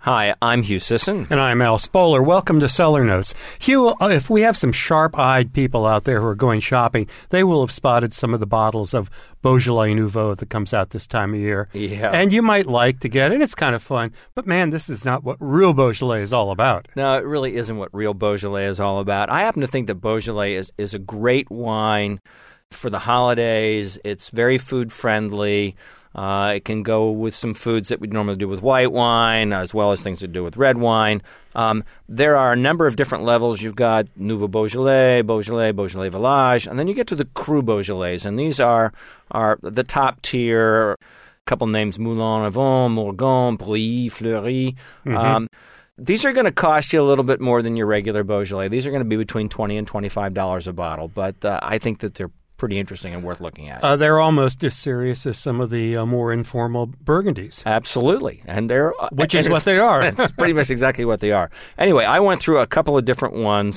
Hi, I'm Hugh Sisson. And I'm Al Spoler. Welcome to Cellar Notes. Hugh, if we have some sharp-eyed people out there who are going shopping, they will have spotted some of the bottles of Beaujolais Nouveau that comes out this time of year. Yeah. And you might like to get it. It's kind of fun. But, man, this is not what real Beaujolais is all about. No, it really isn't what real Beaujolais is all about. I happen to think that Beaujolais is a great wine for the holidays. It's very food-friendly. It can go with some foods that we'd normally do with white wine, as well as things to do with red wine. There are a number of different levels. You've got Nouveau Beaujolais, Beaujolais Village, and then you get to the Cru Beaujolais, and these are the top tier. A couple names: Moulin Avant, Morgon, Brouilly, Fleury. Mm-hmm. These are going to cost you a little bit more than your regular Beaujolais. These are going to be between $20 and $25 a bottle, but I think that they're pretty interesting and worth looking at. They're almost as serious as some of the more informal Burgundies. Absolutely. And they're which is what they are. That's pretty much exactly what they are. Anyway, I went through a couple of different ones.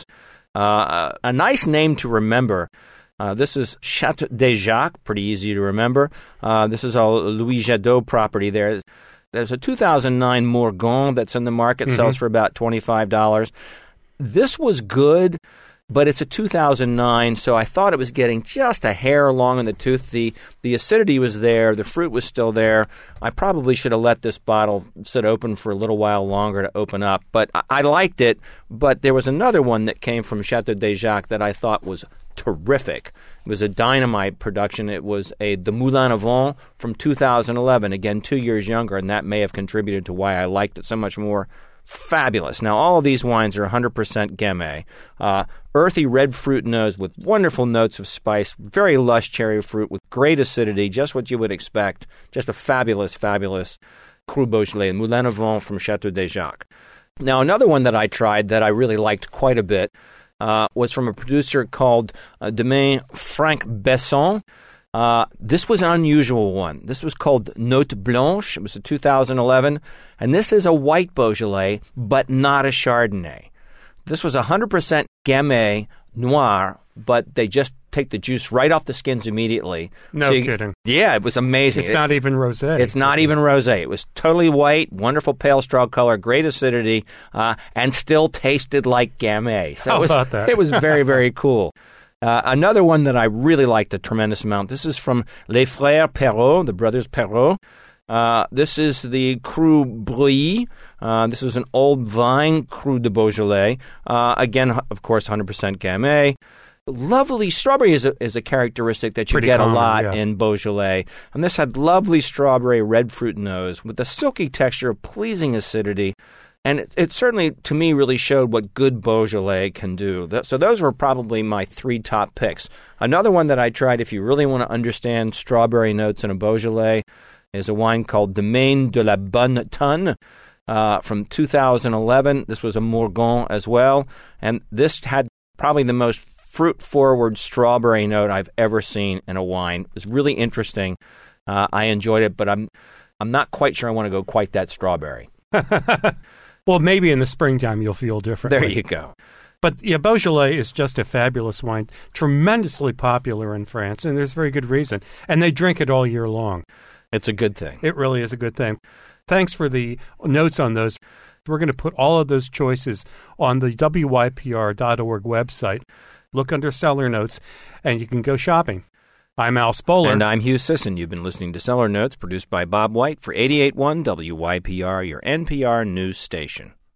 A nice name to remember. This is Chateau des Jacques, pretty easy to remember. This is a Louis Jadot property there. There's a 2009 Morgon that's in the market, sells for about $25. This was good, but it's a 2009, so I thought it was getting just a hair long in the tooth. The acidity was there. The fruit was still there. I probably should have let this bottle sit open for a little while longer to open up. But I liked it. But there was another one that came from Chateau des Jacques that I thought was terrific. It was a dynamite production. It was the Moulin Avant from 2011, again, 2 years younger, and that may have contributed to why I liked it so much more. Fabulous. Now, all of these wines are 100% Gamay. Earthy red fruit nose with wonderful notes of spice, very lush cherry fruit with great acidity, just what you would expect. Just a fabulous, fabulous Cru Beaujolais, Moulin Avant from Chateau des Jacques. Now, another one that I tried that I really liked quite a bit was from a producer called Domaine Franck Besson. This was an unusual one. This was called Note Blanche. It was a 2011. And this is a white Beaujolais, but not a Chardonnay. This was 100% Gamay Noir, but they just take the juice right off the skins immediately. No kidding. Yeah, it was amazing. It's not even rosé. It's not even rosé. It was totally white, wonderful pale straw color, great acidity, and still tasted like Gamay. So How about that? It was very, very cool. Another one that I really liked a tremendous amount. This is from Les Frères Perrault, the brothers Perrault. This is the Cru Brouilly. This is an old vine Cru de Beaujolais. Again, of course, 100% Gamay. Lovely strawberry is a characteristic that you Pretty get common, a lot yeah. in Beaujolais. And this had lovely strawberry red fruit nose with a silky texture, pleasing acidity. And it certainly, to me, really showed what good Beaujolais can do. So those were probably my three top picks. Another one that I tried, if you really want to understand strawberry notes in a Beaujolais, is a wine called Domaine de la Bonne Tonne from 2011. This was a Morgon as well. And this had probably the most fruit-forward strawberry note I've ever seen in a wine. It was really interesting. I enjoyed it, but I'm not quite sure I want to go quite that strawberry. Well, maybe in the springtime you'll feel differently. There you go. But yeah, Beaujolais is just a fabulous wine, tremendously popular in France, and there's very good reason. And they drink it all year long. It's a good thing. It really is a good thing. Thanks for the notes on those. We're going to put all of those choices on the WYPR.org website. Look under Cellar Notes, and you can go shopping. I'm Al Spoler. And I'm Hugh Sisson. You've been listening to Cellar Notes, produced by Bob White for 88.1 WYPR, your NPR news station.